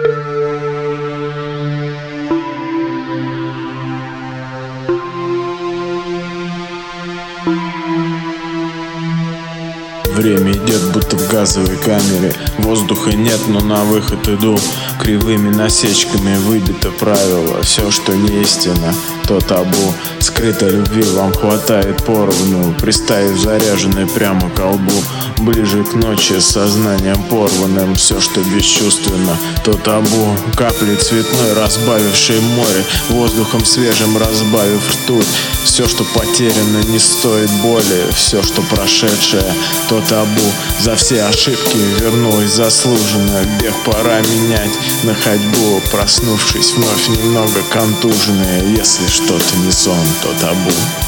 Время идет, будто в газовой камере. Воздуха нет, но на выход иду. Кривыми насечками выбито правило: все, что не истина, то табу. Скрытой любви вам хватает поровну, приставив заряженной прямо к лбу. Ближе к ночи с сознанием порванным, все, что бесчувственно, то табу. Капли цветной, разбавившей море, воздухом свежим разбавив ртуть. Все, что потеряно, не стоит боли, все, что прошедшее, то табу. За все ошибки вернулась заслуженно, бег пора менять на ходьбу. Проснувшись вновь немного контуженные, если что-то не сон, то табу.